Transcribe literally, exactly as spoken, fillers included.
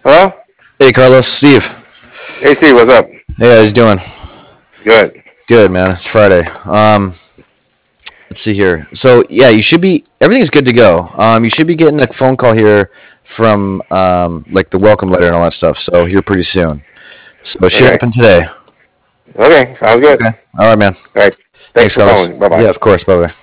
Hello? Hey, Carlos, Steve. Hey, Steve, what's up? Hey, how's you doing? Good. Good, man. It's Friday. Um, let's see here. So, yeah, you should be. Everything's good to go. Um, you should be getting a phone call here from um, like the welcome letter and all that stuff. So here pretty soon. So it should Okay. happen today. Okay, sounds good. Okay. All right, man. All right. Thanks Thanks, for Carlos. calling. Bye Yeah, bye. of course. Bye bye.